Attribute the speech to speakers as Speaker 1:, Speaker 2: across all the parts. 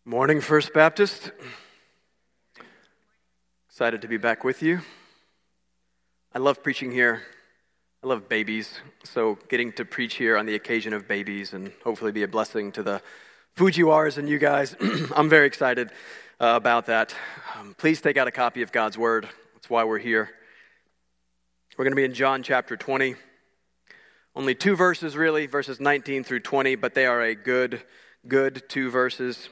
Speaker 1: Morning, First Baptist. Excited to be back with you. I love preaching here. I love babies, so getting to preach here on the occasion of babies and hopefully be a blessing to the Fujiwaras and you guys, I'm very excited about that. Please take out a copy of God's Word. That's why we're here. We're going to be in John chapter 20. Only two verses really, verses 19 through 20, but they are a good two verses.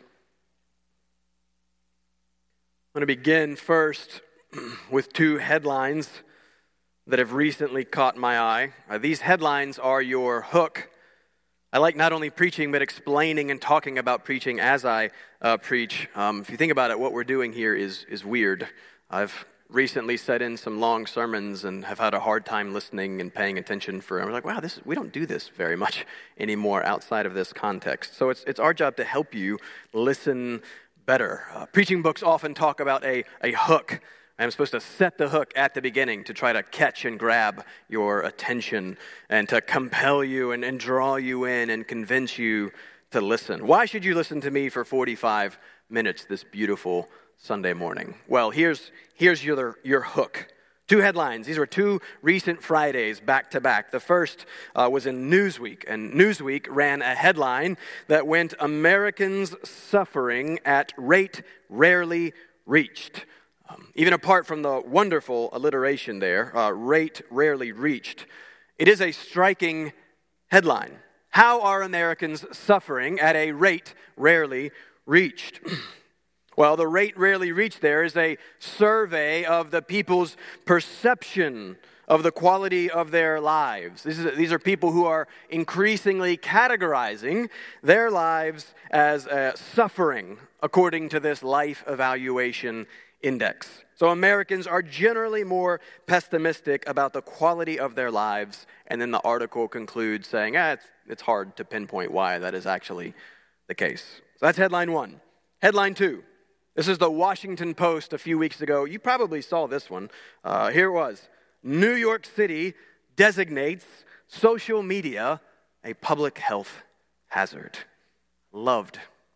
Speaker 1: I'm going to begin first with two headlines that have recently caught my eye. These headlines are your hook. I like not only preaching, but explaining and talking about preaching as I preach. If you think about it, what we're doing here is weird. I've recently set in some long sermons and have had a hard time listening and paying attention for. I'm like, wow, we don't do this very much anymore outside of this context. So it's our job to help you listen better. Preaching books often talk about a hook. I'm supposed to set the hook at the beginning to try to catch and grab your attention and to compel you and draw you in and convince you to listen. Why should you listen to me for 45 minutes this beautiful Sunday morning? Well, here's your hook. Two headlines. These were two recent Fridays back to back. The first was in Newsweek, and Newsweek ran a headline that went, "Americans suffering at rate rarely reached." Even apart from the wonderful alliteration there, rate rarely reached, it is a striking headline. How are Americans suffering at a rate rarely reached? Well, the rate rarely reached there is a survey of the people's perception of the quality of their lives. These are people who are increasingly categorizing their lives as suffering according to this life evaluation index. So Americans are generally more pessimistic about the quality of their lives, and then the article concludes saying, it's hard to pinpoint why that is actually the case. So that's headline one. Headline two. This is the Washington Post a few weeks ago. You probably saw this one. Here it was. New York City designates social media a public health hazard. Loved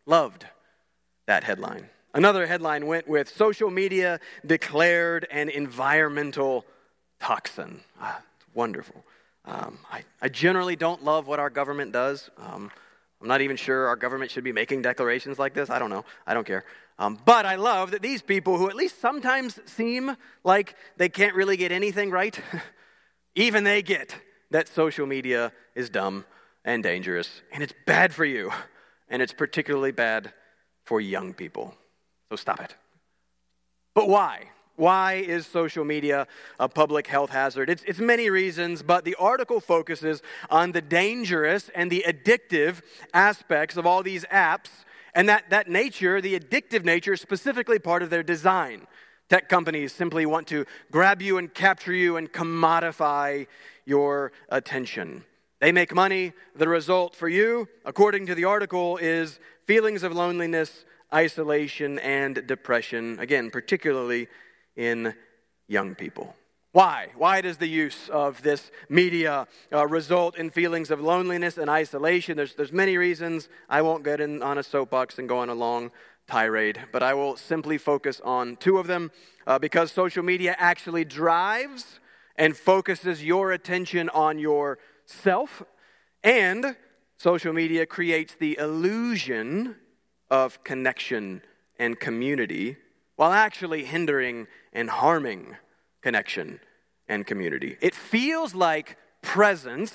Speaker 1: that headline. Another headline went with social media declared an environmental toxin. It's wonderful. I generally don't love what our government does. I'm not even sure our government should be making declarations like this. I don't know. I don't care. But I love that these people who at least sometimes seem like they can't really get anything right, even they get that social media is dumb and dangerous, and it's bad for you, and it's particularly bad for young people. So stop it. But why? Why is social media a public health hazard? It's many reasons, but the article focuses on the dangerous and the addictive aspects of all these apps, and that nature, the addictive nature, is specifically part of their design. Tech companies simply want to grab you and capture you and commodify your attention. They make money. The result for you, according to the article, is feelings of loneliness, isolation, and depression, again, particularly in young people. Why? Why does the use of this media result in feelings of loneliness and isolation? There's many reasons. I won't get in on a soapbox and go on a long tirade, but I will simply focus on two of them because social media actually drives and focuses your attention on yourself, and social media creates the illusion of connection and community while actually hindering and harming connection and community. It feels like presence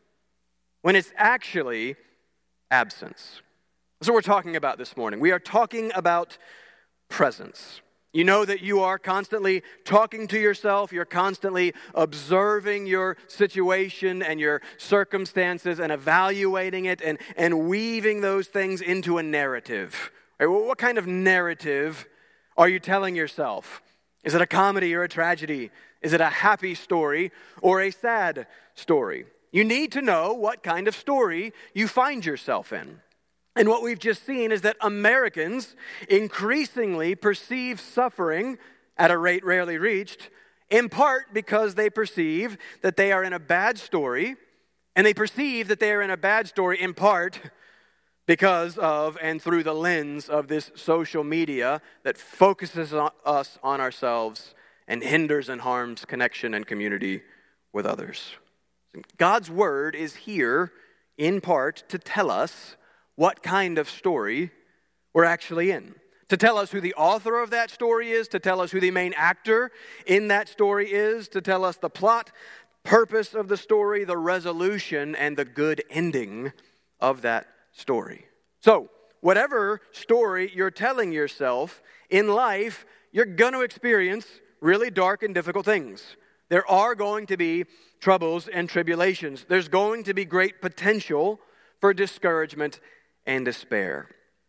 Speaker 1: when it's actually absence. That's what we're talking about this morning. We are talking about presence. You know that you are constantly talking to yourself. You're constantly observing your situation and your circumstances and evaluating it and weaving those things into a narrative. Right? Well, what kind of narrative are you telling yourself? Is it a comedy or a tragedy? Is it a happy story or a sad story? You need to know what kind of story you find yourself in. And what we've just seen is that Americans increasingly perceive suffering at a rate rarely reached, in part because they perceive that they are in a bad story, and they perceive that they are in a bad story in part because of and through the lens of this social media that focuses us on ourselves and hinders and harms connection and community with others. God's word is here in part to tell us what kind of story we're actually in, to tell us who the author of that story is, to tell us who the main actor in that story is, to tell us the plot, purpose of the story, the resolution, and the good ending of that story. So, whatever story you're telling yourself in life, you're going to experience really dark and difficult things. There are going to be troubles and tribulations. There's going to be great potential for discouragement and despair.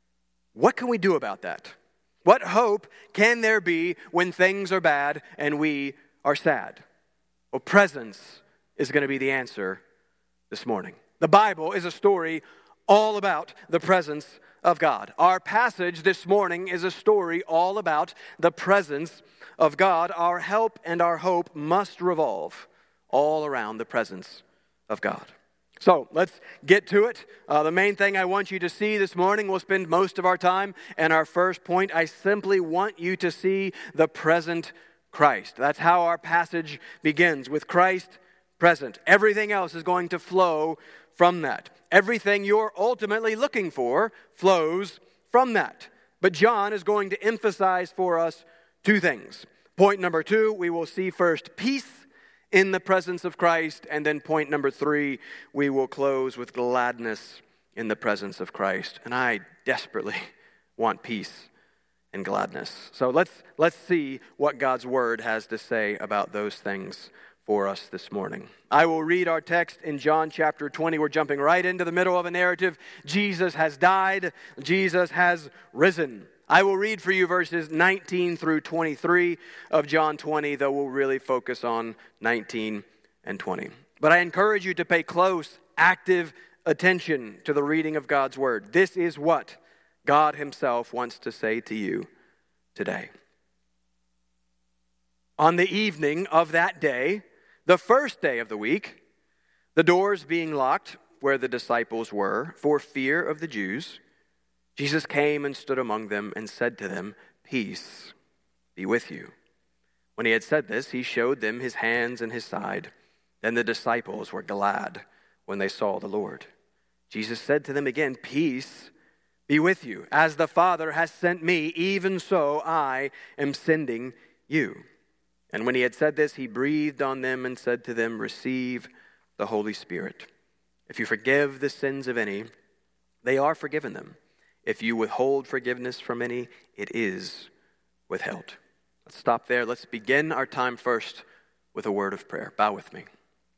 Speaker 1: What can we do about that? What hope can there be when things are bad and we are sad? Well, presence is going to be the answer this morning. The Bible is a story all about the presence of God. Our passage this morning is a story all about the presence of God. Our help and our hope must revolve all around the presence of God. So let's get to it. The main thing I want you to see this morning, we'll spend most of our time in our first point. I simply want you to see the present Christ. That's how our passage begins, with Christ present. Everything else is going to flow from that. Everything you're ultimately looking for flows from that. But John is going to emphasize for us two things. Point number 2, we will see first peace in the presence of Christ. And then point number 3, we will close with gladness in the presence of Christ. And I desperately want peace and gladness. So let's see what God's word has to say about those things for us this morning. I will read our text in John chapter 20. We're jumping right into the middle of a narrative. Jesus has died. Jesus has risen. I will read for you verses 19 through 23 of John 20, though we'll really focus on 19 and 20. But I encourage you to pay close, active attention to the reading of God's word. This is what God himself wants to say to you today. On the evening of that day, the first day of the week, the doors being locked where the disciples were for fear of the Jews, Jesus came and stood among them and said to them, "Peace be with you." When he had said this, he showed them his hands and his side. Then the disciples were glad when they saw the Lord. Jesus said to them again, "Peace be with you. As the Father has sent me, even so I am sending you." And when he had said this, he breathed on them and said to them, "Receive the Holy Spirit. If you forgive the sins of any, they are forgiven them. If you withhold forgiveness from any, it is withheld." Let's stop there. Let's begin our time first with a word of prayer. Bow with me.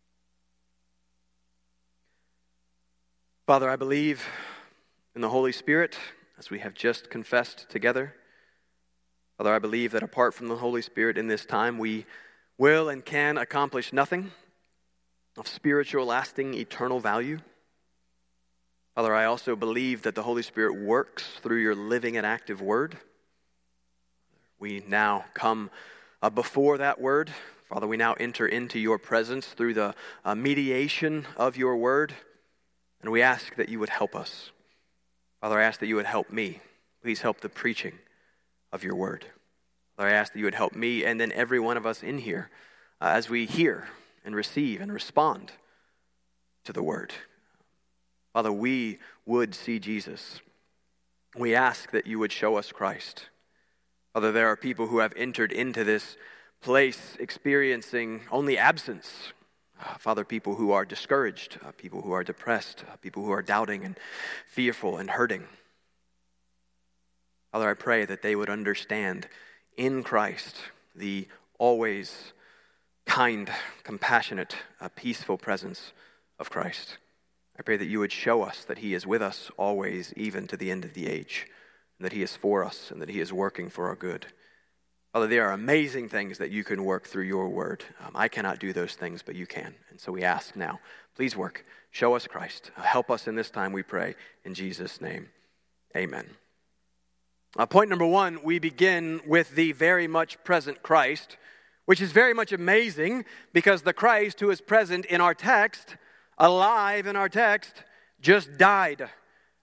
Speaker 1: Father, I believe in the Holy Spirit, as we have just confessed together. Father, I believe that apart from the Holy Spirit in this time, we will and can accomplish nothing of spiritual, lasting, eternal value. Father, I also believe that the Holy Spirit works through your living and active word. We now come before that word. Father, we now enter into your presence through the mediation of your word, and we ask that you would help us. Father, I ask that you would help me. Please help the preaching of your word. Father, I ask that you would help me and then every one of us in here as we hear and receive and respond to the word. Father, we would see Jesus. We ask that you would show us Christ. Father, there are people who have entered into this place experiencing only absence. Father, people who are discouraged, people who are depressed, people who are doubting and fearful and hurting. Father, I pray that they would understand in Christ the always kind, compassionate, peaceful presence of Christ. I pray that you would show us that he is with us always, even to the end of the age, and that he is for us and that he is working for our good. Father, there are amazing things that you can work through your word. I cannot do those things, but you can. And so we ask now, please work. Show us Christ. Help us in this time, we pray. In Jesus' name, amen. Point number 1, we begin with the very much present Christ, which is very much amazing because the Christ who is present in our text, alive in our text, just died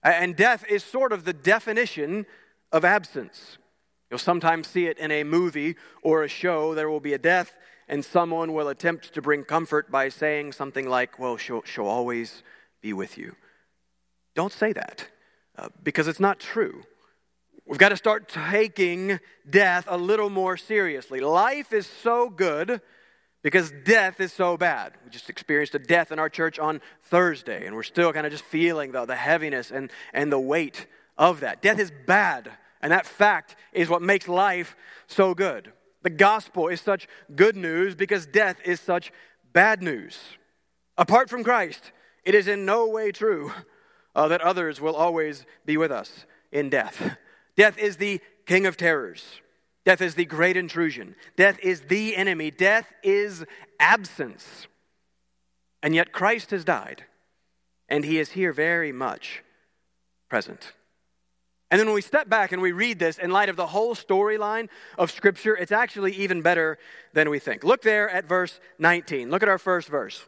Speaker 1: And death is sort of the definition of absence. You'll sometimes see it in a movie or a show. There will be a death, and someone will attempt to bring comfort by saying something like, well, she'll always be with you. Don't say that, because it's not true. We've got to start taking death a little more seriously. Life is so good because death is so bad. We just experienced a death in our church on Thursday, and we're still kind of just feeling the heaviness and the weight of that. Death is bad, and that fact is what makes life so good. The gospel is such good news because death is such bad news. Apart from Christ, it is in no way true that others will always be with us in death. Death is the king of terrors. Death is the great intrusion. Death is the enemy. Death is absence. And yet Christ has died, and he is here very much present. And then when we step back and we read this in light of the whole storyline of Scripture, it's actually even better than we think. Look there at verse 19. Look at our first verse.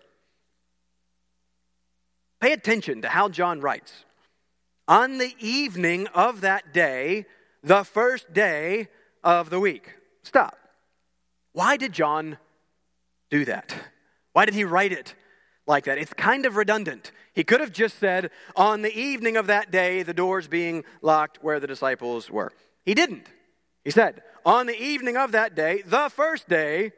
Speaker 1: Pay attention to how John writes. On the evening of that day, the first day of the week. Stop. Why did John do that? Why did he write it like that? It's kind of redundant. He could have just said, on the evening of that day, the doors being locked where the disciples were. He didn't. He said, on the evening of that day, the first day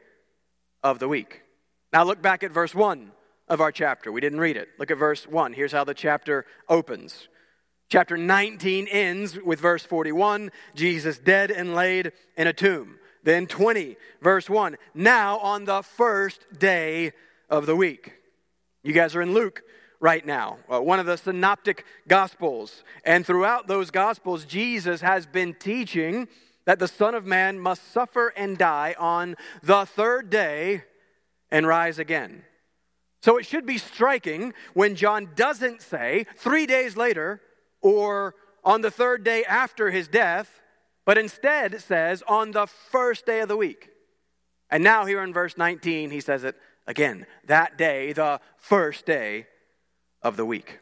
Speaker 1: of the week. Now look back at verse 1 of our chapter. We didn't read it. Look at verse 1. Here's how the chapter opens. Chapter 19 ends with verse 41, Jesus dead and laid in a tomb. Then 20, verse 1, now on the first day of the week. You guys are in Luke right now, one of the synoptic gospels. And throughout those gospels, Jesus has been teaching that the Son of Man must suffer and die on the third day and rise again. So it should be striking when John doesn't say 3 days later, or on the third day after his death, but instead says on the first day of the week. And now here in verse 19, he says it again. That day, the first day of the week.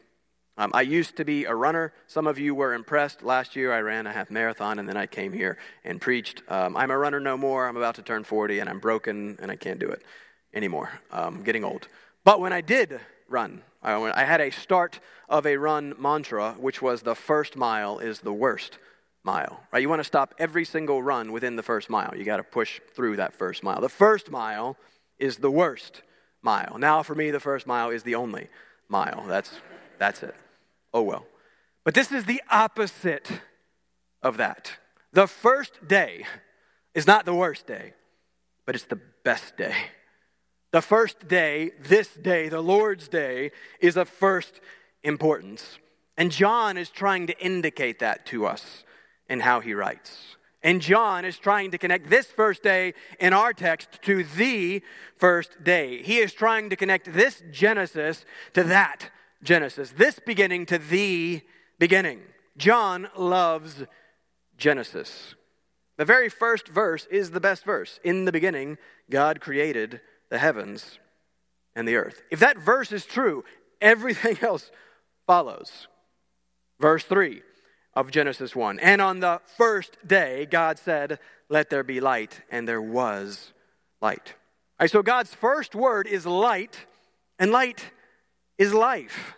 Speaker 1: I used to be a runner. Some of you were impressed. Last year I ran a half marathon and then I came here and preached. I'm a runner no more. I'm about to turn 40 and I'm broken and I can't do it anymore. I'm getting old. But when I did run, I had a start of a run mantra, which was the first mile is the worst mile. Right? You want to stop every single run within the first mile. You got to push through that first mile. The first mile is the worst mile. Now for me, the first mile is the only mile. That's it. Oh well. But this is the opposite of that. The first day is not the worst day, but it's the best day. The first day, this day, the Lord's day, is of first importance. And John is trying to indicate that to us in how he writes. And John is trying to connect this first day in our text to the first day. He is trying to connect this Genesis to that Genesis, this beginning to the beginning. John loves Genesis. The very first verse is the best verse. In the beginning, God created the heavens and the earth. If that verse is true, everything else follows. Verse 3 of Genesis 1. And on the first day, God said, let there be light, and there was light. All right, so God's first word is light, and light is life.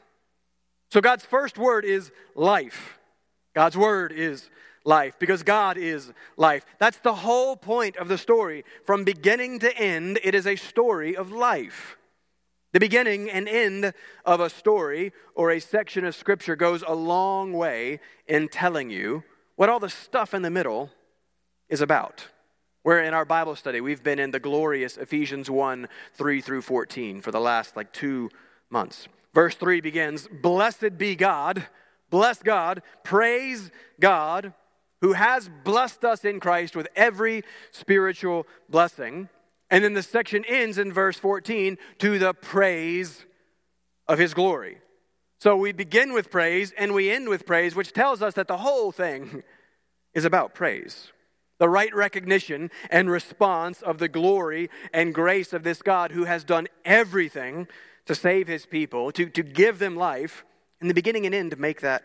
Speaker 1: So God's first word is life. God's word is life, because God is life. That's the whole point of the story. From beginning to end, it is a story of life. The beginning and end of a story or a section of Scripture goes a long way in telling you what all the stuff in the middle is about. We're in our Bible study. We've been in the glorious Ephesians 1, 3 through 14 for the last 2 months. Verse 3 begins, blessed be God, bless God, praise God, who has blessed us in Christ with every spiritual blessing. And then the section ends in verse 14, to the praise of his glory. So we begin with praise and we end with praise, which tells us that the whole thing is about praise. The right recognition and response of the glory and grace of this God who has done everything to save his people, to give them life, and the beginning and end to make that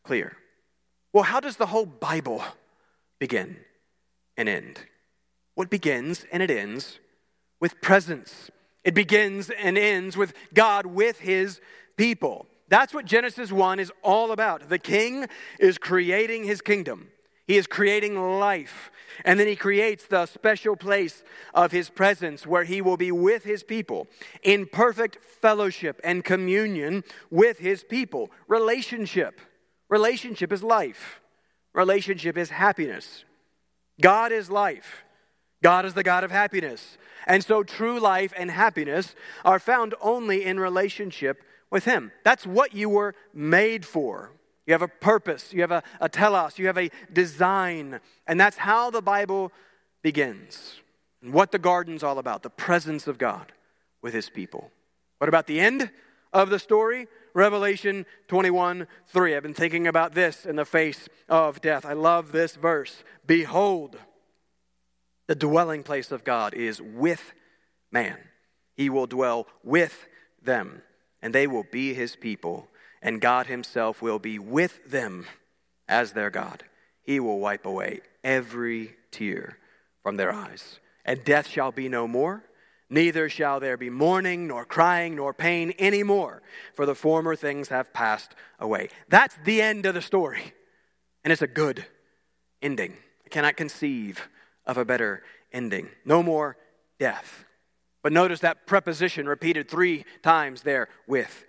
Speaker 1: clear. Well, how does the whole Bible begin and end? Well, it begins and it ends with presence. It begins and ends with God with his people. That's what Genesis 1 is all about. The king is creating his kingdom. He is creating life. And then he creates the special place of his presence where he will be with his people in perfect fellowship and communion with his people. Relationship. Relationship is life. Relationship is happiness. God is life. God is the God of happiness. And so true life and happiness are found only in relationship with him. That's what you were made for. You have a purpose, you have a telos, you have a design. And that's how the Bible begins. And what the garden's all about, the presence of God with his people. What about the end of the story? Revelation 21:3. I've been thinking about this in the face of death. I love this verse. Behold, the dwelling place of God is with man. He will dwell with them, and they will be his people. And God himself will be with them as their God. He will wipe away every tear from their eyes. And death shall be no more. Neither shall there be mourning, nor crying, nor pain anymore. For the former things have passed away. That's the end of the story. And it's a good ending. I cannot conceive of a better ending. No more death. But notice that preposition repeated 3 times there. With,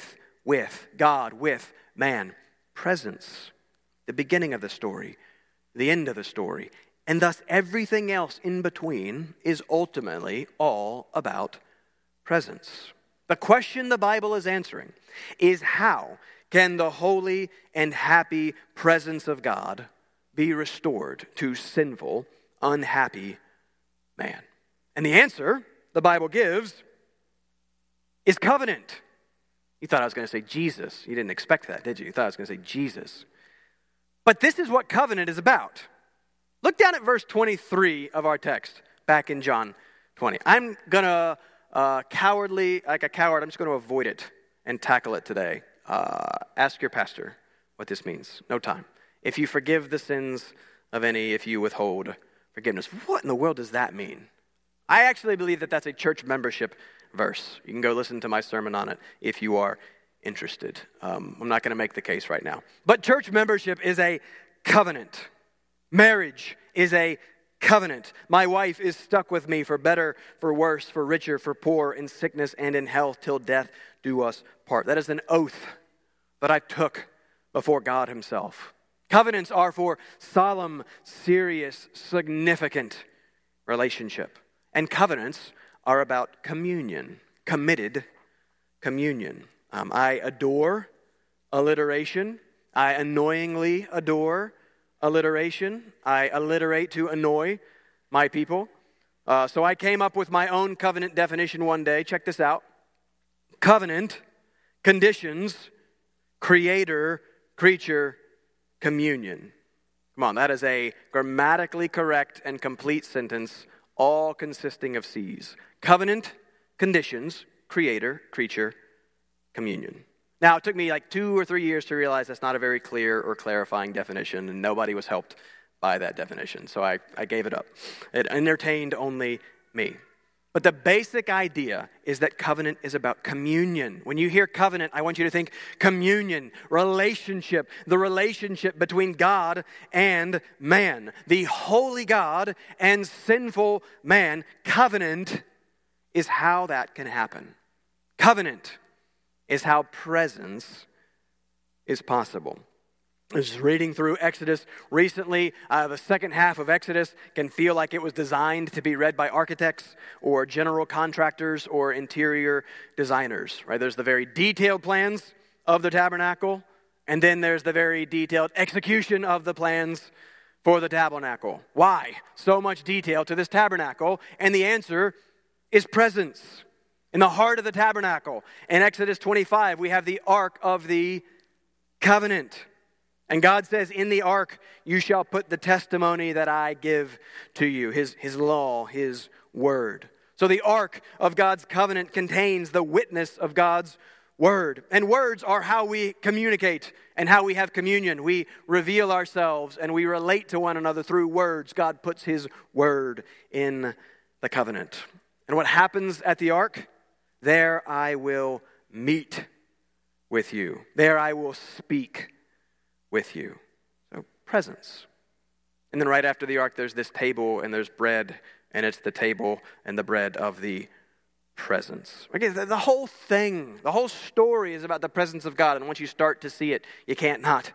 Speaker 1: God, with man. Presence. The beginning of the story. The end of the story. And thus everything else in between is ultimately all about presence. The question the Bible is answering is, how can the holy and happy presence of God be restored to sinful, unhappy man? And the answer the Bible gives is covenant. You thought I was going to say Jesus. You didn't expect that, did you? You thought I was going to say Jesus. But this is what covenant is about. Look down at verse 23 of our text, back in John 20. I'm going to cowardly, like a coward, I'm just going to avoid it and tackle it today. Ask your pastor what this means. No time. If you forgive the sins of any, if you withhold forgiveness. What in the world does that mean? I actually believe that that's a church membership verse. You can go listen to my sermon on it if you are interested. I'm not going to make the case right now. But church membership is a covenant. Marriage is a covenant. My wife is stuck with me for better, for worse, for richer, for poor, in sickness and in health, till death do us part. That is an oath that I took before God himself. Covenants are for solemn, serious, significant relationship. And covenants are about communion, committed communion. I adore alliteration. I annoyingly adore alliteration. I alliterate to annoy my people. So I came up with my own covenant definition one day. Check this out. Covenant, conditions, creator, creature, communion. Come on, that is a grammatically correct and complete sentence, all consisting of C's. Covenant, conditions, creator, creature, communion. Now, it took me like 2 or 3 years to realize that's not a very clear or clarifying definition, and nobody was helped by that definition, so I gave it up. It entertained only me. But the basic idea is that covenant is about communion. When you hear covenant, I want you to think communion, relationship, the relationship between God and man, the holy God and sinful man. Covenant is how that can happen. Covenant is how presence is possible. I was reading through Exodus recently. The second half of Exodus can feel like it was designed to be read by architects or general contractors or interior designers, right? There's the very detailed plans of the tabernacle, and then there's the very detailed execution of the plans for the tabernacle. Why so much detail to this tabernacle? And the answer is presence. In the heart of the tabernacle, in Exodus 25, we have the Ark of the Covenant. And God says, in the ark, you shall put the testimony that I give to you, his law, his word. So the ark of God's covenant contains the witness of God's word. And words are how we communicate and how we have communion. We reveal ourselves and we relate to one another through words. God puts his word in the covenant. And what happens at the ark? There I will meet with you. There I will speak with you. So presence. And then right after the ark, there's this table and there's bread, and it's the table and the bread of the presence. Okay, the whole thing, the whole story is about the presence of God, and once you start to see it, you can't not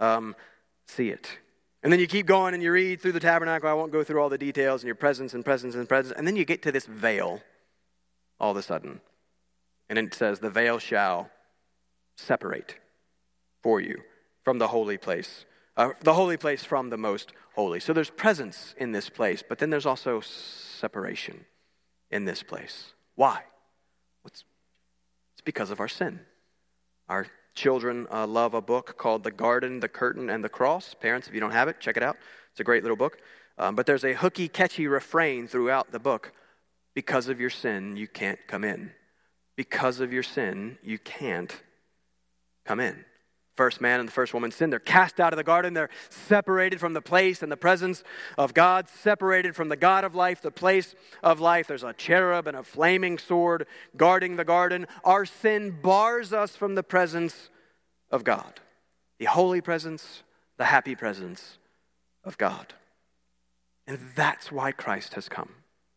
Speaker 1: see it. And then you keep going and you read through the tabernacle. I won't go through all the details, and your presence and presence and presence, and then you get to this veil all of a sudden. And it says, the veil shall separate for you from the holy place from the most holy. So there's presence in this place, but then there's also separation in this place. Why? It's because of our sin. Our children love a book called The Garden, the Curtain, and the Cross. Parents, if you don't have it, check it out. It's a great little book. But there's a hooky, catchy refrain throughout the book. Because of your sin, you can't come in. Because of your sin, you can't come in. First man and the first woman sin. They're cast out of the garden. They're separated from the place and the presence of God, separated from the God of life, the place of life. There's a cherub and a flaming sword guarding the garden. Our sin bars us from the presence of God, the holy presence, the happy presence of God. And that's why Christ has come.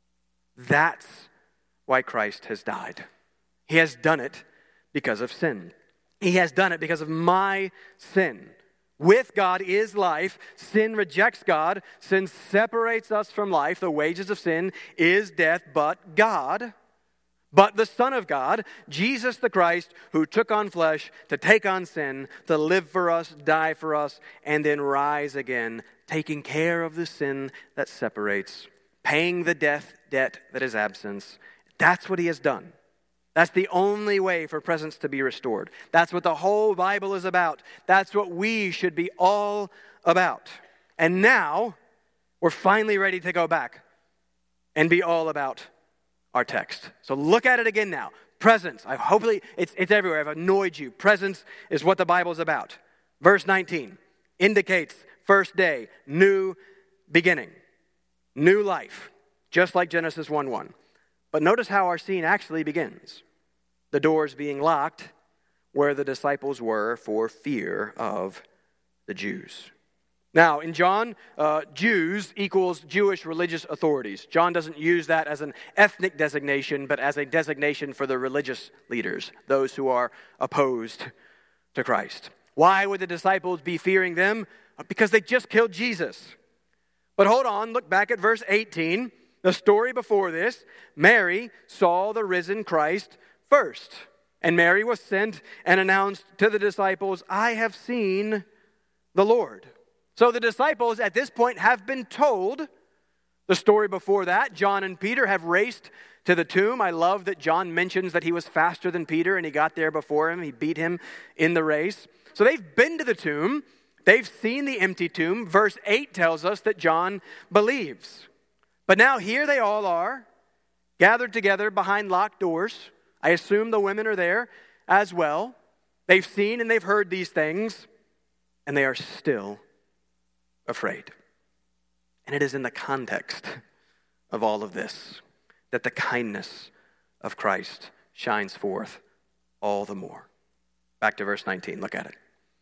Speaker 1: That's why Christ has died. He has done it because of sin. He has done it because of my sin. With God is life. Sin rejects God. Sin separates us from life. The wages of sin is death, but God, but the Son of God, Jesus the Christ, who took on flesh to take on sin, to live for us, die for us, and then rise again, taking care of the sin that separates, paying the debt that is absence. That's what he has done. That's the only way for presence to be restored. That's what the whole Bible is about. That's what we should be all about. And now, we're finally ready to go back and be all about our text. So look at it again now. Presence. Hopefully, it's everywhere. I've annoyed you. Presence is what the Bible is about. Verse 19 indicates first day, new beginning, new life, just like Genesis 1:1. But notice how our scene actually begins. The doors being locked where the disciples were for fear of the Jews. Now, in John, Jews equals Jewish religious authorities. John doesn't use that as an ethnic designation, but as a designation for the religious leaders, those who are opposed to Christ. Why would the disciples be fearing them? Because they just killed Jesus. But hold on, look back at verse 18. The story before this, Mary saw the risen Christ first. And Mary was sent and announced to the disciples, I have seen the Lord. So the disciples at this point have been told the story before that. John and Peter have raced to the tomb. I love that John mentions that he was faster than Peter and he got there before him. He beat him in the race. So they've been to the tomb. They've seen the empty tomb. Verse 8 tells us that John believes. But now here they all are, gathered together behind locked doors. I assume the women are there as well. They've seen and they've heard these things, and they are still afraid. And it is in the context of all of this that the kindness of Christ shines forth all the more. Back to verse 19, look at it.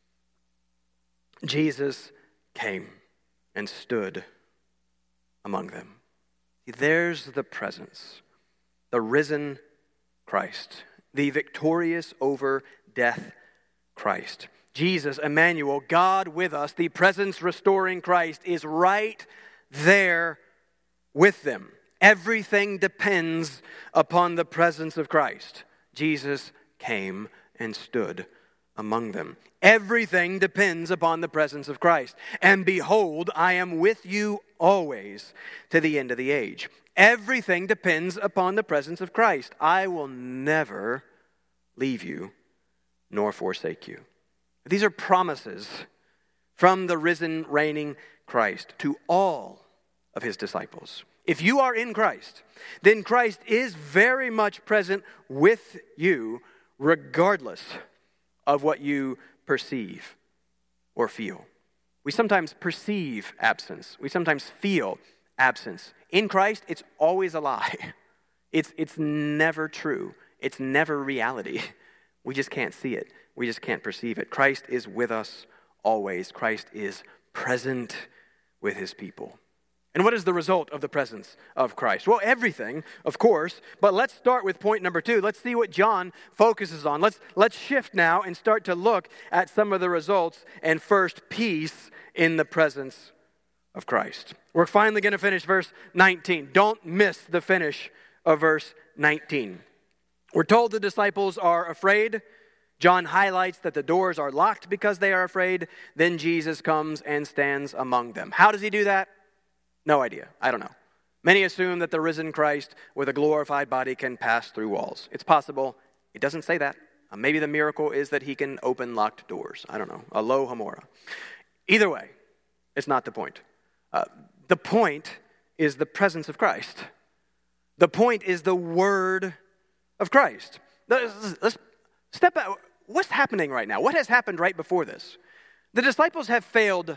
Speaker 1: Jesus came and stood among them. There's the presence, the risen Christ, the victorious over death Christ. Jesus, Emmanuel, God with us, the presence restoring Christ is right there with them. Everything depends upon the presence of Christ. Jesus came and stood among them. Everything depends upon the presence of Christ. And behold, I am with you always to the end of the age. Everything depends upon the presence of Christ. I will never leave you nor forsake you. These are promises from the risen, reigning Christ to all of his disciples. If you are in Christ, then Christ is very much present with you regardless of what you perceive or feel. We sometimes perceive absence. We sometimes feel absence. In Christ, it's always a lie. It's never true. It's never reality. We just can't see it. We just can't perceive it. Christ is with us always. Christ is present with his people. And what is the result of the presence of Christ? Well, everything, of course, but let's start with point number 2. Let's see what John focuses on. Let's shift now and start to look at some of the results, and first, peace in the presence of Christ. We're finally going to finish verse 19. Don't miss the finish of verse 19. We're told the disciples are afraid. John highlights that the doors are locked because they are afraid. Then Jesus comes and stands among them. How does he do that? No idea. I don't know. Many assume that the risen Christ with a glorified body can pass through walls. It's possible. It doesn't say that. Maybe the miracle is that he can open locked doors. I don't know. Alohomora. Either way, it's not the point. The point is the presence of Christ. The point is the word of Christ. Let's step out. What's happening right now? What has happened right before this? The disciples have failed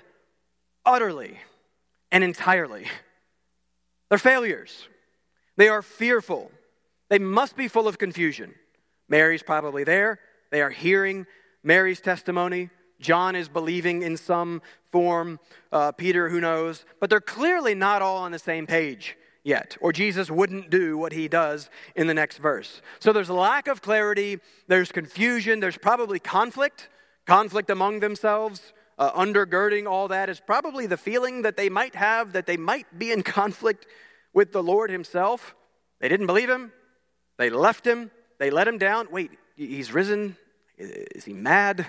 Speaker 1: utterly and entirely. They're failures. They are fearful. They must be full of confusion. Mary's probably there. They are hearing Mary's testimony. John is believing in some form. Peter, who knows? But they're clearly not all on the same page yet, or Jesus wouldn't do what he does in the next verse. So there's a lack of clarity. There's confusion. There's probably conflict among themselves. Undergirding all that is probably the feeling that they might have that they might be in conflict with the Lord himself. They didn't believe him. They left him. They let him down. Wait, he's risen? Is he mad?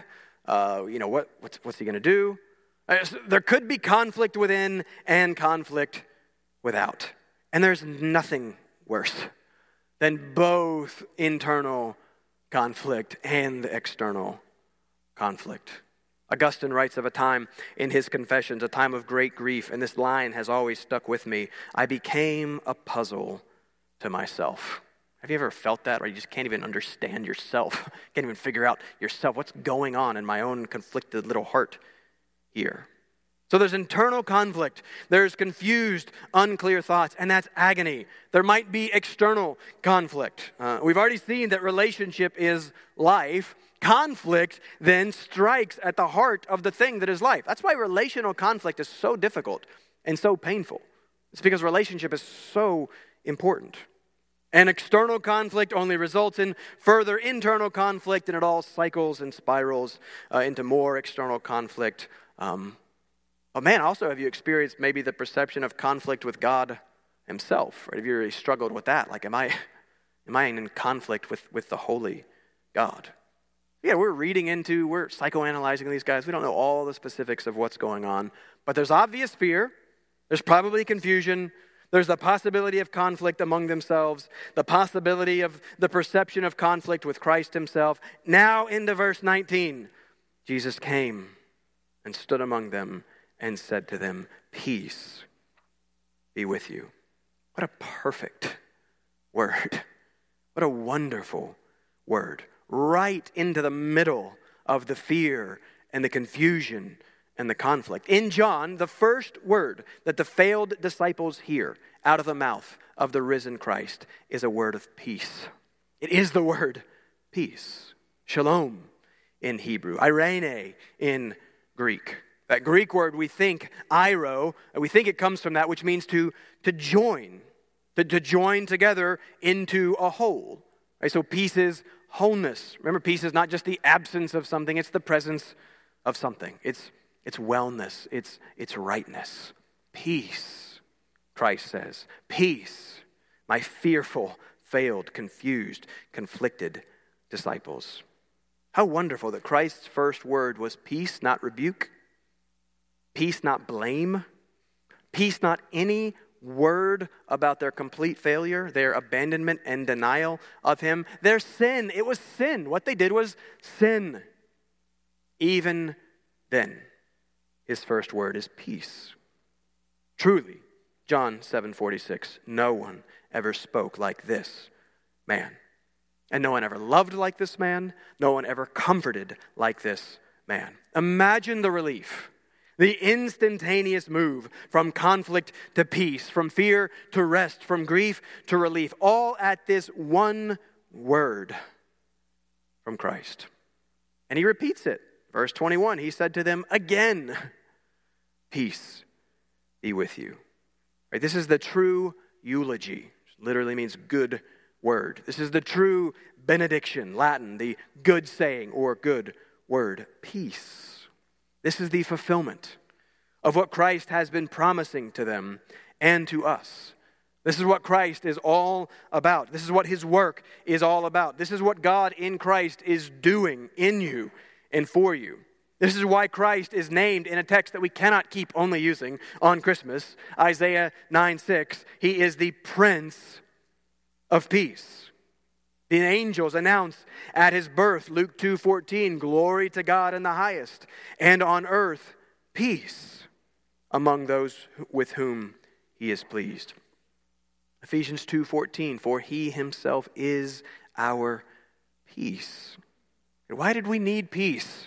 Speaker 1: What's he going to do? There could be conflict within and conflict without. And there's nothing worse than both internal conflict and external conflict. Augustine writes of a time in his Confessions, a time of great grief, and this line has always stuck with me. I became a puzzle to myself. Have you ever felt that, where you just can't even understand yourself? Can't even figure out yourself. What's going on in my own conflicted little heart here? So there's internal conflict. There's confused, unclear thoughts, and that's agony. There might be external conflict. We've already seen that relationship is life. Conflict then strikes at the heart of the thing that is life. That's why relational conflict is so difficult and so painful. It's because relationship is so important. And external conflict only results in further internal conflict, and it all cycles and spirals into more external conflict. Also, have you experienced maybe the perception of conflict with God himself? Right? Have you really struggled with that? Like, am I in conflict with the holy God? Yeah, we're psychoanalyzing these guys. We don't know all the specifics of what's going on. But there's obvious fear. There's probably confusion. There's the possibility of conflict among themselves. The possibility of the perception of conflict with Christ himself. Now into verse 19. Jesus came and stood among them and said to them, peace be with you. What a perfect word. What a wonderful word. Right into the middle of the fear and the confusion and the conflict. In John, the first word that the failed disciples hear out of the mouth of the risen Christ is a word of peace. It is the word peace. Shalom in Hebrew. Irene in Greek. That Greek word, we think, eiro, we think it comes from that, which means to join. To join together into a whole. Right? So peace is wholeness. Remember, peace is not just the absence of something, it's the presence of something. It's wellness, it's rightness. Peace, Christ says. Peace, my fearful, failed, confused, conflicted disciples. How wonderful that Christ's first word was peace, not rebuke. Peace, not blame. Peace, not any word about their complete failure, their abandonment and denial of him, their sin. It was sin. What they did was sin. Even then, his first word is peace. Truly, John 7:46, no one ever spoke like this man. And no one ever loved like this man. No one ever comforted like this man. Imagine the relief, the instantaneous move from conflict to peace, from fear to rest, from grief to relief, all at this one word from Christ. And he repeats it. Verse 21, he said to them again, peace be with you. Right, this is the true eulogy. Which literally means good word. This is the true benediction, Latin, the good saying or good word, peace. This is the fulfillment of what Christ has been promising to them and to us. This is what Christ is all about. This is what his work is all about. This is what God in Christ is doing in you and for you. This is why Christ is named in a text that we cannot keep only using on Christmas, Isaiah 9:6. He is the Prince of Peace. The angels announce at his birth, Luke 2:14, glory to God in the highest, and on earth peace among those with whom he is pleased. Ephesians 2:14, for he himself is our peace. Why did we need peace?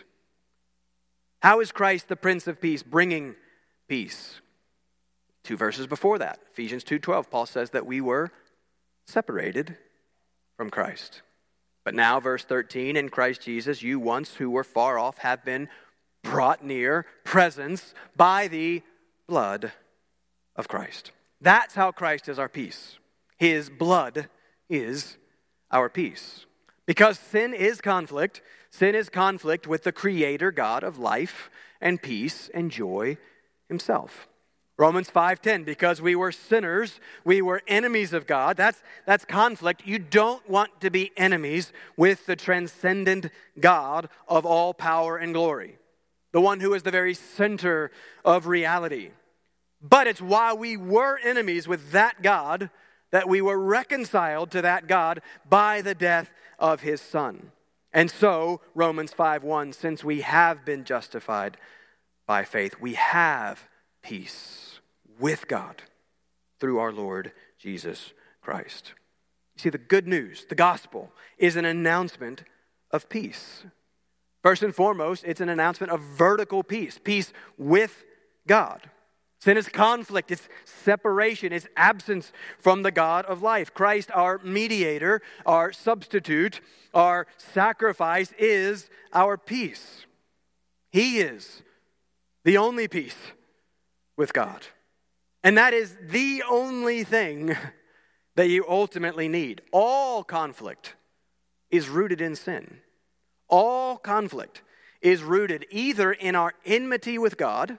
Speaker 1: How is Christ the Prince of Peace bringing peace? 2 verses before that, Ephesians 2:12, Paul says that we were separated from Christ. But now, verse 13, in Christ Jesus, you once who were far off have been brought near, presence, by the blood of Christ. That's how Christ is our peace. His blood is our peace. Because sin is conflict with the Creator God of life and peace and joy himself. Romans 5:10, because we were sinners, we were enemies of God. That's conflict. You don't want to be enemies with the transcendent God of all power and glory, the one who is the very center of reality. But it's while we were enemies with that God that we were reconciled to that God by the death of his Son. And so, Romans 5:1, since we have been justified by faith, we have peace with God through our Lord Jesus Christ. You see, the good news, the gospel, is an announcement of peace. First and foremost, it's an announcement of vertical peace, peace with God. Sin is conflict, it's separation, it's absence from the God of life. Christ, our mediator, our substitute, our sacrifice, is our peace. He is the only peace with God. And that is the only thing that you ultimately need. All conflict is rooted in sin. All conflict is rooted either in our enmity with God,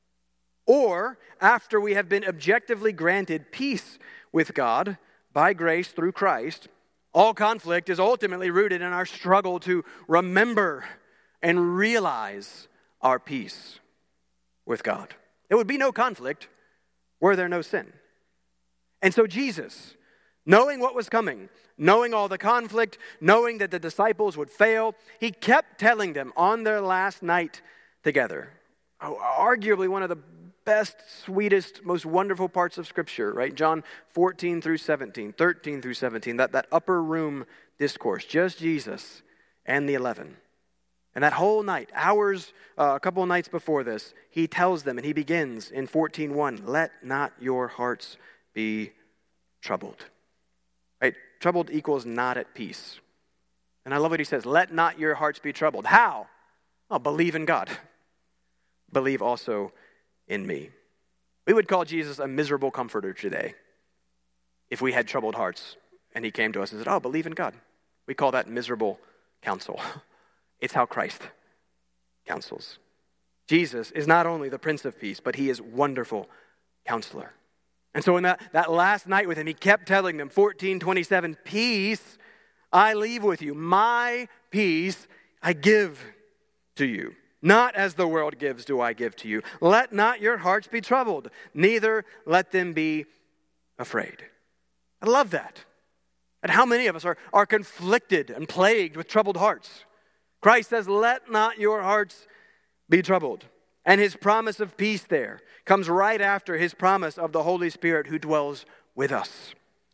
Speaker 1: or after we have been objectively granted peace with God by grace through Christ. All conflict is ultimately rooted in our struggle to remember and realize our peace with God. There would be no conflict were there no sin. And so Jesus, knowing what was coming, knowing all the conflict, knowing that the disciples would fail, he kept telling them on their last night together, arguably one of the best, sweetest, most wonderful parts of Scripture, right? John 14 through 17, 13 through 17, that upper room discourse, just Jesus and the 11. And that whole night, hours, a couple of nights before this, he tells them, and he begins in 14:1, let not your hearts be troubled. Right? Troubled equals not at peace. And I love what he says, let not your hearts be troubled. How? Oh, believe in God. Believe also in me. We would call Jesus a miserable comforter today if we had troubled hearts and he came to us and said, oh, believe in God. We call that miserable counsel. It's how Christ counsels. Jesus is not only the Prince of Peace, but he is wonderful counselor. And so in that last night with him, he kept telling them, 14:27, peace I leave with you. My peace I give to you. Not as the world gives do I give to you. Let not your hearts be troubled, neither let them be afraid. I love that. And how many of us are conflicted and plagued with troubled hearts? Christ says, let not your hearts be troubled. And his promise of peace there comes right after his promise of the Holy Spirit who dwells with us.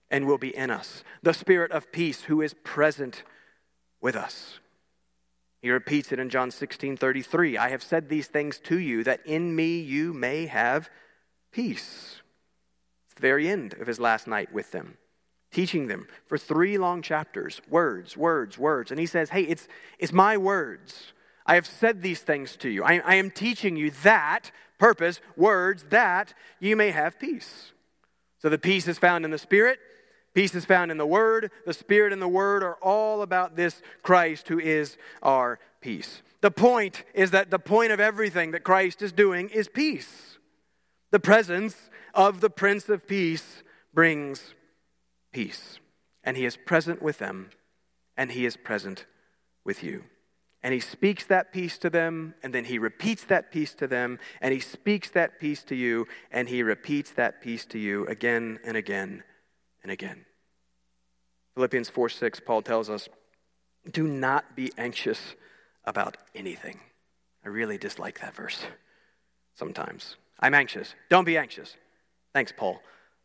Speaker 1: and will be in us. The Spirit of peace who is present with us. He repeats it in John 16:33. I have said these things to you that in me you may have peace. It's the very end of his last night with them, teaching them for 3 long chapters, words. And he says, hey, it's my words. I have said these things to you. I am teaching you that purpose, words, that you may have peace. So the peace is found in the Spirit. Peace is found in the Word. The Spirit and the Word are all about this Christ who is our peace. The point is that the point of everything that Christ is doing is peace. The presence of the Prince of Peace brings peace. And he is present with them, and he is present with you. And he speaks that peace to them, and then he repeats that peace to them, and he speaks that peace to you, and he repeats that peace to you again and again and again. Philippians 4:6, Paul tells us, do not be anxious about anything. I really dislike that verse sometimes. I'm anxious. Don't be anxious. Thanks, Paul.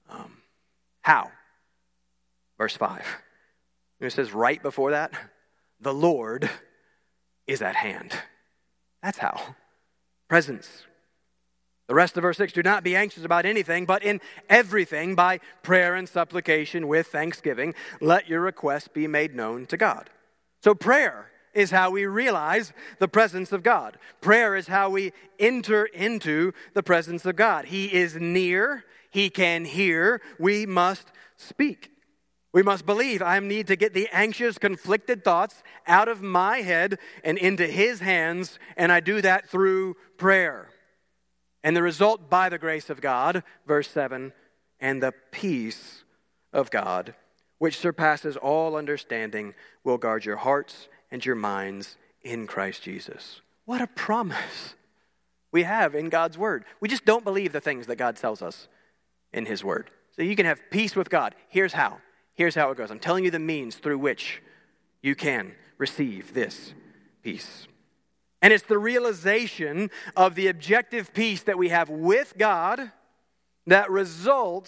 Speaker 1: How? Verse 5. It says right before that, the Lord is at hand. That's how. Presence. The rest of verse 6, do not be anxious about anything, but in everything by prayer and supplication with thanksgiving, let your requests be made known to God. So prayer is how we realize the presence of God. Prayer is how we enter into the presence of God. He is near. He can hear. We must speak. We must believe. I need to get the anxious, conflicted thoughts out of my head and into his hands, and I do that through prayer. And the result, by the grace of God, verse 7, and the peace of God, which surpasses all understanding, will guard your hearts and your minds in Christ Jesus. What a promise we have in God's word. We just don't believe the things that God tells us in his word. So you can have peace with God. Here's how. Here's how it goes. I'm telling you the means through which you can receive this peace. And it's the realization of the objective peace that we have with God that results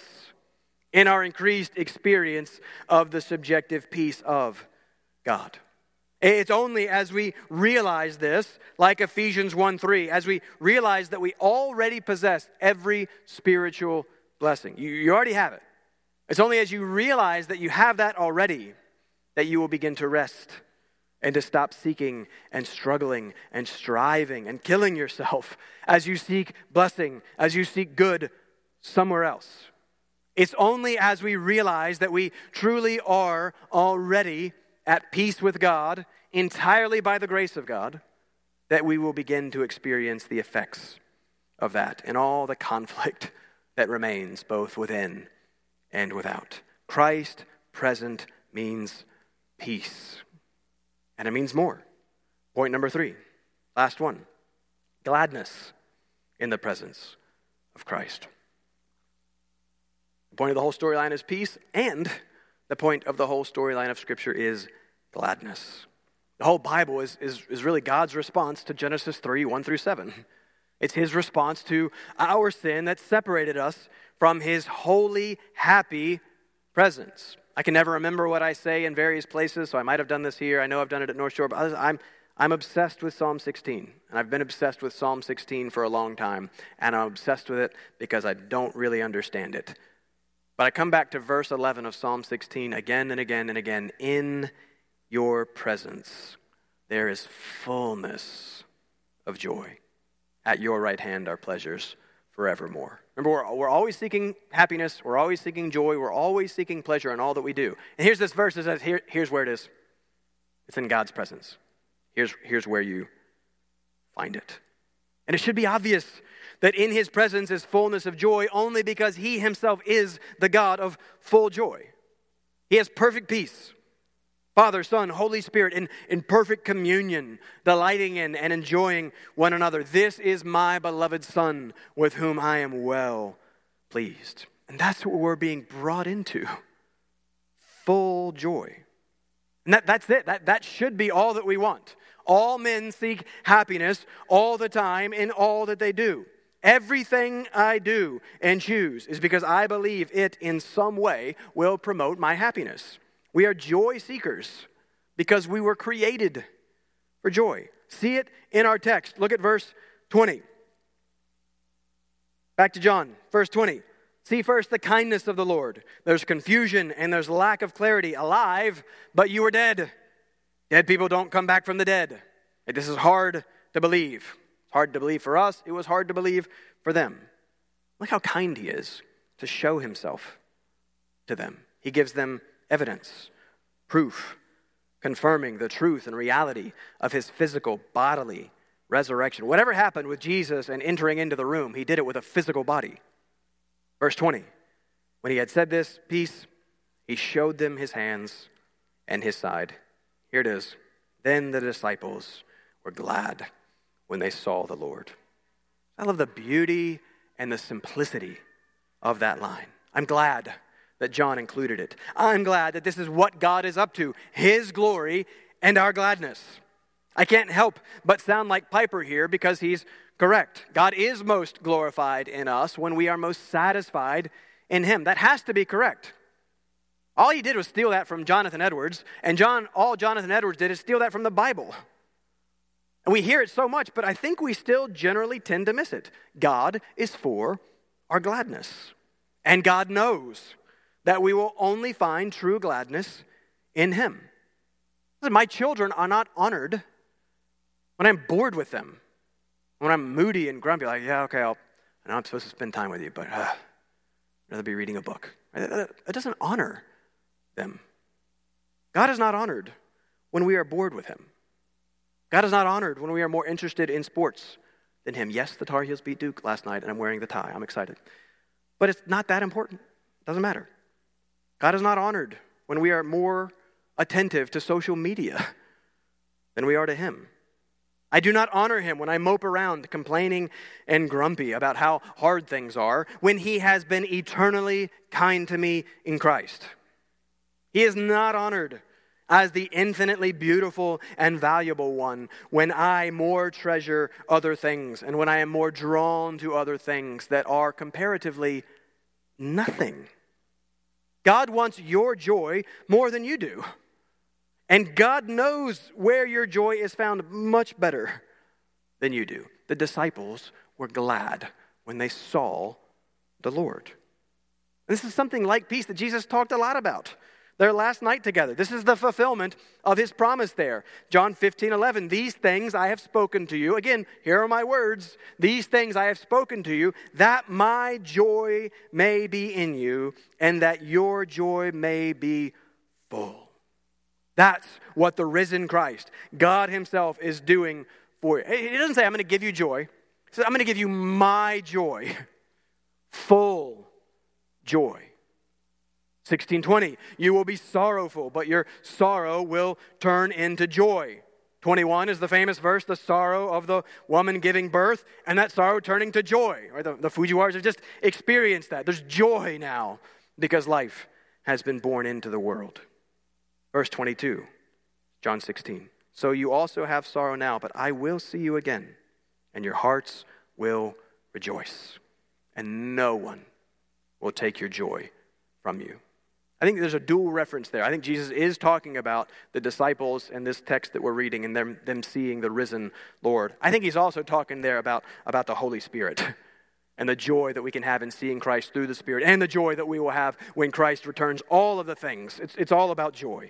Speaker 1: in our increased experience of the subjective peace of God. It's only as we realize this, like Ephesians 1:3, as we realize that we already possess every spiritual blessing. You already have it. It's only as you realize that you have that already that you will begin to rest and to stop seeking and struggling and striving and killing yourself as you seek blessing, as you seek good somewhere else. It's only as we realize that we truly are already at peace with God, entirely by the grace of God, that we will begin to experience the effects of that and all the conflict that remains both within and without. Christ present means peace. And it means more. Point number 3, last one. Gladness in the presence of Christ. The point of the whole storyline is peace, and the point of the whole storyline of Scripture is gladness. The whole Bible is really God's response to Genesis 3, 1-7. It's his response to our sin that separated us from his holy, happy presence. I can never remember what I say in various places, so I might have done this here. I know I've done it at North Shore, but I'm obsessed with Psalm 16. And I've been obsessed with Psalm 16 for a long time. And I'm obsessed with it because I don't really understand it. But I come back to verse 11 of Psalm 16 again and again and again. In your presence there is fullness of joy. At your right hand are pleasures forevermore. Remember, we're always seeking happiness. We're always seeking joy. We're always seeking pleasure in all that we do. And here's this verse that says, here's where it is. It's in God's presence. Here's where you find it. And it should be obvious that in his presence is fullness of joy only because he himself is the God of full joy. He has perfect peace. Father, Son, Holy Spirit in perfect communion, delighting in and enjoying one another. This is my beloved Son with whom I am well pleased. And that's what we're being brought into. Full joy. And that's it. That should be all that we want. All men seek happiness all the time in all that they do. Everything I do and choose is because I believe it in some way will promote my happiness. We are joy seekers because we were created for joy. See it in our text. Look at verse 20. Back to John, verse 20. See first the kindness of the Lord. There's confusion and there's lack of clarity. Alive, but you were dead. Dead people don't come back from the dead. This is hard to believe. It's hard to believe for us. It was hard to believe for them. Look how kind he is to show himself to them. He gives them evidence, proof, confirming the truth and reality of his physical, bodily resurrection. Whatever happened with Jesus and entering into the room, he did it with a physical body. Verse 20, when he had said this piece, he showed them his hands and his side. Here it is. Then the disciples were glad when they saw the Lord. I love the beauty and the simplicity of that line. I'm glad that John included it. I'm glad that this is what God is up to, his glory and our gladness. I can't help but sound like Piper here because he's correct. God is most glorified in us when we are most satisfied in him. That has to be correct. All he did was steal that from Jonathan Edwards, and all Jonathan Edwards did is steal that from the Bible. And we hear it so much, but I think we still generally tend to miss it. God is for our gladness. And God knows that we will only find true gladness in him. My children are not honored when I'm bored with them. When I'm moody and grumpy, like, yeah, okay, I know I'm supposed to spend time with you, but I'd rather be reading a book. It doesn't honor them. God is not honored when we are bored with him. God is not honored when we are more interested in sports than him. Yes, the Tar Heels beat Duke last night, and I'm wearing the tie. I'm excited. But it's not that important. It doesn't matter. God is not honored when we are more attentive to social media than we are to him. I do not honor him when I mope around complaining and grumpy about how hard things are when he has been eternally kind to me in Christ. He is not honored as the infinitely beautiful and valuable one when I more treasure other things and when I am more drawn to other things that are comparatively nothing. God wants your joy more than you do. And God knows where your joy is found much better than you do. The disciples were glad when they saw the Lord. This is something like peace that Jesus talked a lot about their last night together. This is the fulfillment of his promise there. John 15:11, these things I have spoken to you. Again, here are my words. These things I have spoken to you, that my joy may be in you, and that your joy may be full. That's what the risen Christ, God himself, is doing for you. He doesn't say, I'm going to give you joy. He says, I'm going to give you my joy. Full joy. 16:20, you will be sorrowful, but your sorrow will turn into joy. 21 is the famous verse, the sorrow of the woman giving birth, and that sorrow turning to joy. Right? The Fujiwaras have just experienced that. There's joy now because life has been born into the world. Verse 22, John 16. So you also have sorrow now, but I will see you again, and your hearts will rejoice, and no one will take your joy from you. I think there's a dual reference there. I think Jesus is talking about the disciples in this text that we're reading and them seeing the risen Lord. I think he's also talking there about the Holy Spirit and the joy that we can have in seeing Christ through the Spirit and the joy that we will have when Christ returns. All of the things. It's all about joy.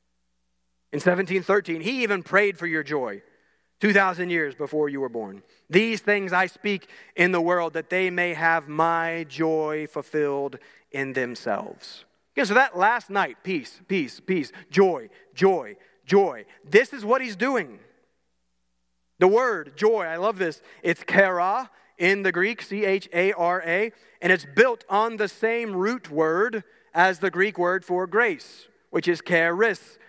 Speaker 1: In 1713, he even prayed for your joy 2,000 years before you were born. These things I speak in the world that they may have my joy fulfilled in themselves. Okay, so that last night, peace, peace, peace, joy, joy, joy. This is what he's doing. The word joy, I love this. It's chara in the Greek, C-H-A-R-A, and it's built on the same root word as the Greek word for grace, which is charis,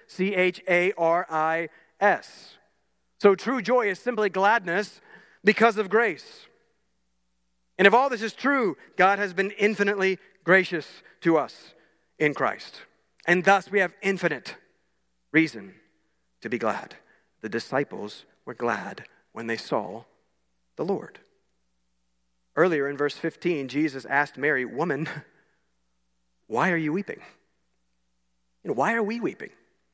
Speaker 1: C-H-A-R-I-S. So true joy is simply gladness because of grace. And if all this is true, God has been infinitely gracious to us in Christ. And thus we have infinite reason to be glad. The disciples were glad when they saw the Lord. Earlier in verse 15, Jesus asked Mary, "Woman, why are you weeping?" Why are we weeping?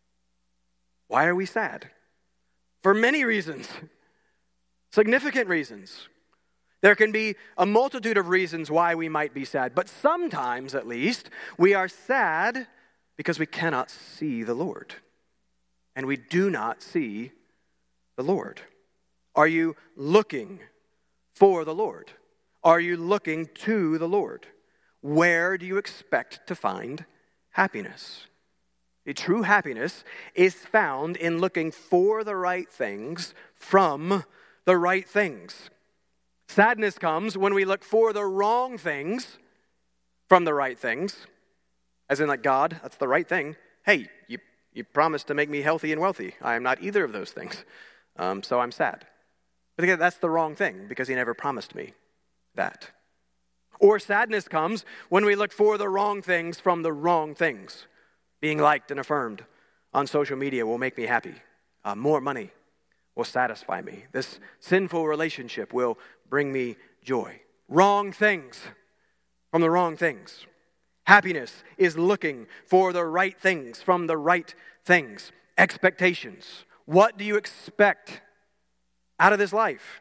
Speaker 1: Why are we sad? For many reasons, significant reasons. There can be a multitude of reasons why we might be sad, but sometimes, at least, we are sad because we cannot see the Lord. And we do not see the Lord. Are you looking for the Lord? Are you looking to the Lord? Where do you expect to find happiness? A true happiness is found in looking for the right things from the right things. Sadness comes when we look for the wrong things from the right things. As in, like, God, that's the right thing. Hey, you promised to make me healthy and wealthy. I am not either of those things. So I'm sad. But again, that's the wrong thing because he never promised me that. Or sadness comes when we look for the wrong things from the wrong things. Being liked and affirmed on social media will make me happy. More money will satisfy me. This sinful relationship will bring me joy. Wrong things from the wrong things. Happiness is looking for the right things from the right things. Expectations. What do you expect out of this life?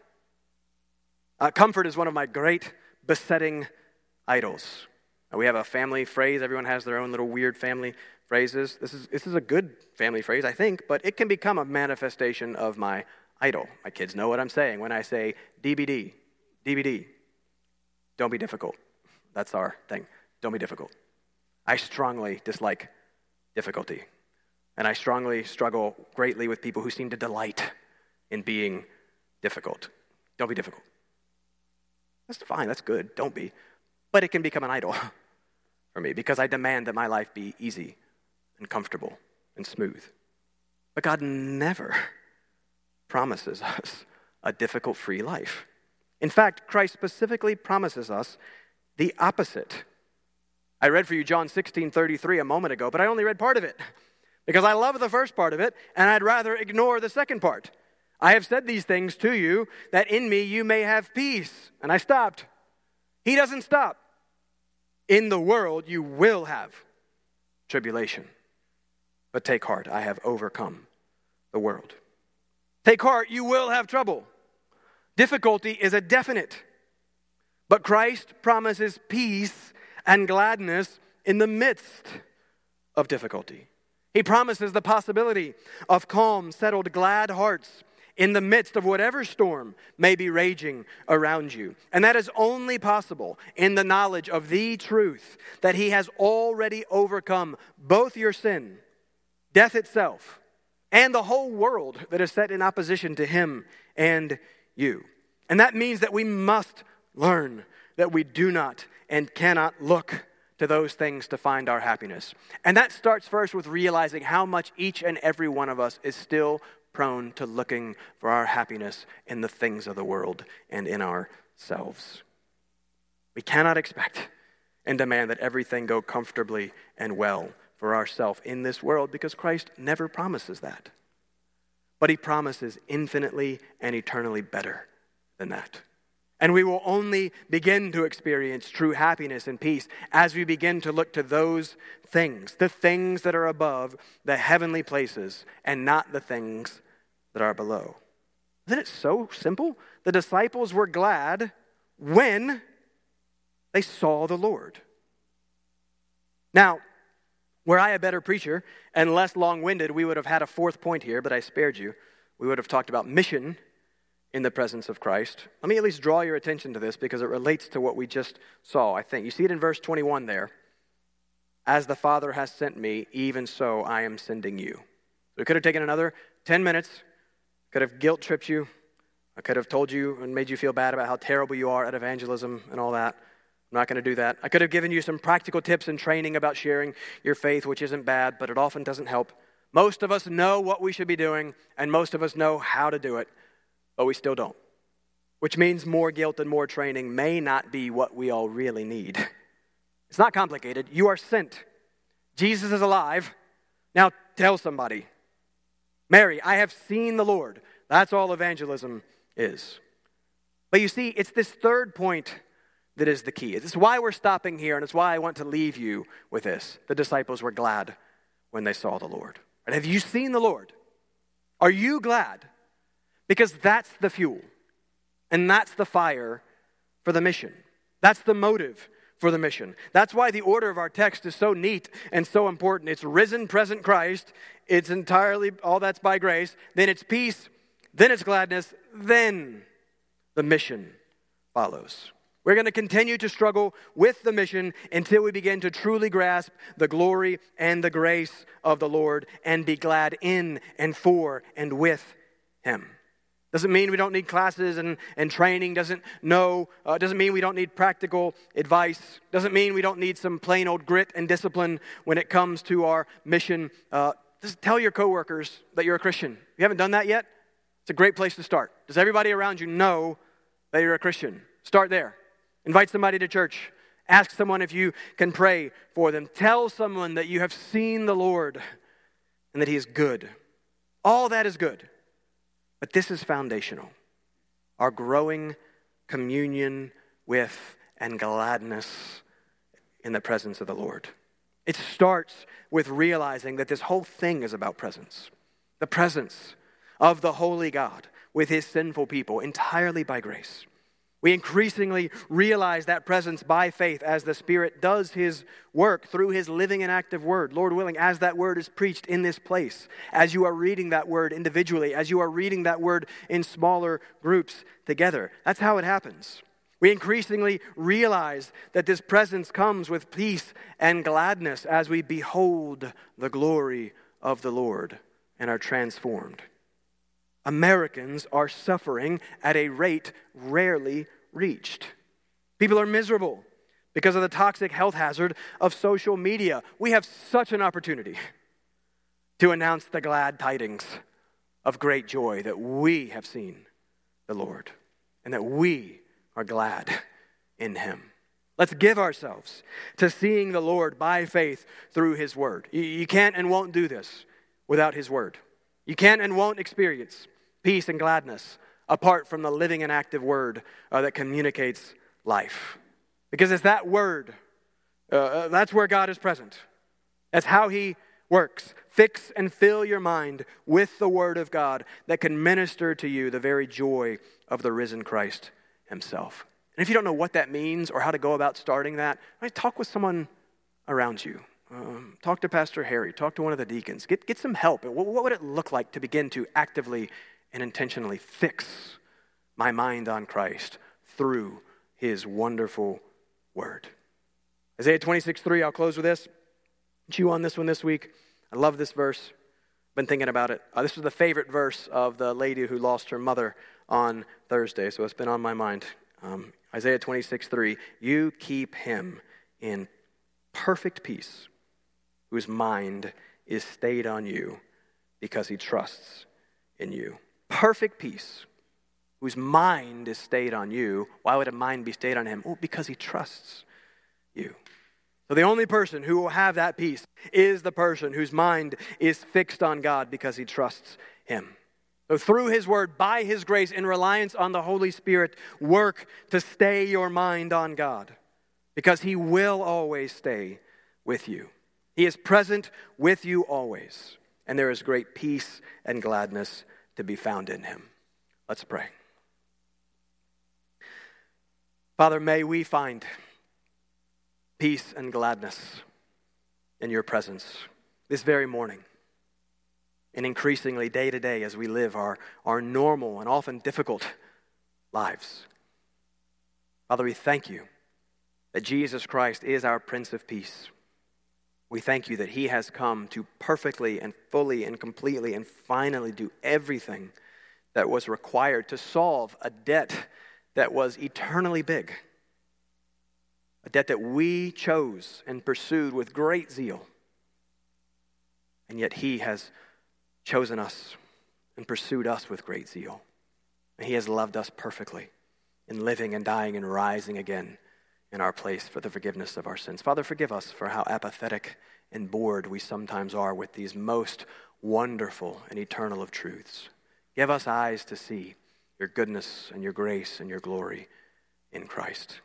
Speaker 1: Comfort is one of my great besetting idols. We have a family phrase. Everyone has their own little weird family phrases. This is a good family phrase, I think, but it can become a manifestation of my idol. My kids know what I'm saying when I say DVD. Don't be difficult. That's our thing. Don't be difficult. I strongly dislike difficulty. And I strongly struggle greatly with people who seem to delight in being difficult. Don't be difficult. That's fine, that's good, don't be. But it can become an idol for me because I demand that my life be easy and comfortable and smooth. But God never promises us a difficult-free life. In fact, Christ specifically promises us the opposite. I read for you John 16:33 a moment ago, but I only read part of it because I love the first part of it and I'd rather ignore the second part. I have said these things to you that in me you may have peace. And I stopped. He doesn't stop. In the world you will have tribulation. But take heart, I have overcome the world. Take heart, you will have trouble. Difficulty is a definite. But Christ promises peace and gladness in the midst of difficulty. He promises the possibility of calm, settled, glad hearts in the midst of whatever storm may be raging around you. And that is only possible in the knowledge of the truth that he has already overcome both your sin, death itself, and the whole world that is set in opposition to him and you. And that means that we must learn that we do not and cannot look to those things to find our happiness. And that starts first with realizing how much each and every one of us is still prone to looking for our happiness in the things of the world and in ourselves. We cannot expect and demand that everything go comfortably and well for ourselves in this world because Christ never promises that. But he promises infinitely and eternally better than that. And we will only begin to experience true happiness and peace as we begin to look to those things, the things that are above the heavenly places and not the things that are below. Isn't it so simple? The disciples were glad when they saw the Lord. Now, were I a better preacher and less long-winded, we would have had a fourth point here, but I spared you. We would have talked about mission in the presence of Christ. Let me at least draw your attention to this because it relates to what we just saw, I think. You see it in verse 21 there. As the Father has sent me, even so I am sending you. We could have taken another 10 minutes, could have guilt-tripped you. I could have told you and made you feel bad about how terrible you are at evangelism and all that. I'm not going to do that. I could have given you some practical tips and training about sharing your faith, which isn't bad, but it often doesn't help. Most of us know what we should be doing, and most of us know how to do it. But we still don't, which means more guilt and more training may not be what we all really need. It's not complicated. You are sent. Jesus is alive. Now tell somebody. Mary, I have seen the Lord. That's all evangelism is. But you see, it's this third point that is the key. This is why we're stopping here, and it's why I want to leave you with this. The disciples were glad when they saw the Lord. And have you seen the Lord? Are you glad? Because that's the fuel, and that's the fire for the mission. That's the motive for the mission. That's why the order of our text is so neat and so important. It's risen, present Christ. It's entirely, all that's by grace. Then it's peace. Then it's gladness. Then the mission follows. We're going to continue to struggle with the mission until we begin to truly grasp the glory and the grace of the Lord and be glad in and for and with Him. Doesn't mean we don't need classes and training. Doesn't mean we don't need practical advice. Doesn't mean we don't need some plain old grit and discipline when it comes to our mission. Just tell your coworkers that you're a Christian. If you haven't done that yet, it's a great place to start. Does everybody around you know that you're a Christian? Start there. Invite somebody to church. Ask someone if you can pray for them. Tell someone that you have seen the Lord and that He is good. All that is good. But this is foundational. Our growing communion with and gladness in the presence of the Lord. It starts with realizing that this whole thing is about presence. The presence of the holy God with His sinful people entirely by grace. We increasingly realize that presence by faith as the Spirit does His work through His living and active Word. Lord willing, as that Word is preached in this place, as you are reading that Word individually, as you are reading that Word in smaller groups together. That's how it happens. We increasingly realize that this presence comes with peace and gladness as we behold the glory of the Lord and are transformed. Americans are suffering at a rate rarely reached. People are miserable because of the toxic health hazard of social media. We have such an opportunity to announce the glad tidings of great joy that we have seen the Lord and that we are glad in Him. Let's give ourselves to seeing the Lord by faith through His Word. You can't and won't do this without His Word. You can't and won't experience peace and gladness apart from the living and active Word that communicates life. Because it's that Word, that's where God is present. That's how He works. Fix and fill your mind with the Word of God that can minister to you the very joy of the risen Christ Himself. And if you don't know what that means or how to go about starting that, talk with someone around you. Talk to Pastor Harry. Talk to one of the deacons. Get some help. What would it look like to begin to actively and intentionally fix my mind on Christ through His wonderful Word? Isaiah 26:3, I'll close with this. Chew on this one this week. I love this verse. Been thinking about it. This was the favorite verse of the lady who lost her mother on Thursday, so it's been on my mind. Isaiah 26:3, you keep him in perfect peace, whose mind is stayed on you because he trusts in you. Perfect peace, whose mind is stayed on you. Why would a mind be stayed on him? Oh, because he trusts you. So the only person who will have that peace is the person whose mind is fixed on God because he trusts Him. So through His Word, by His grace, in reliance on the Holy Spirit, work to stay your mind on God because He will always stay with you. He is present with you always, and there is great peace and gladness to be found in Him. Let's pray. Father, may we find peace and gladness in your presence this very morning and increasingly day to day as we live our normal and often difficult lives. Father, we thank you that Jesus Christ is our Prince of Peace. We thank you that He has come to perfectly and fully and completely and finally do everything that was required to solve a debt that was eternally big. A debt that we chose and pursued with great zeal. And yet He has chosen us and pursued us with great zeal. And He has loved us perfectly in living and dying and rising again in our place for the forgiveness of our sins. Father, forgive us for how apathetic and bored we sometimes are with these most wonderful and eternal of truths. Give us eyes to see your goodness and your grace and your glory in Christ.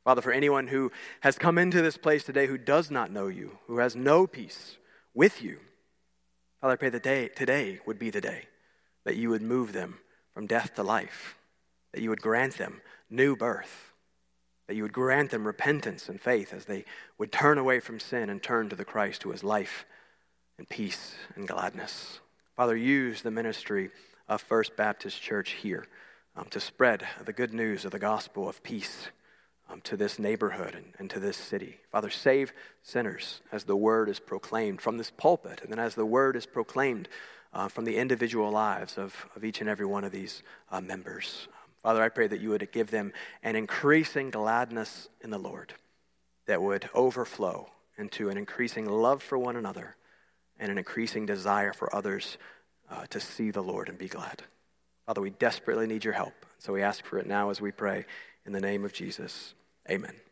Speaker 1: Father, for anyone who has come into this place today who does not know you, who has no peace with you, Father, I pray that today would be the day that you would move them from death to life, that you would grant them new birth, that you would grant them repentance and faith as they would turn away from sin and turn to the Christ who is life and peace and gladness. Father, use the ministry of First Baptist Church here to spread the good news of the gospel of peace to this neighborhood and to this city. Father, save sinners as the word is proclaimed from this pulpit, and then as the word is proclaimed from the individual lives of each and every one of these members. Father, I pray that you would give them an increasing gladness in the Lord that would overflow into an increasing love for one another and an increasing desire for others to see the Lord and be glad. Father, we desperately need your help, so we ask for it now as we pray in the name of Jesus. Amen.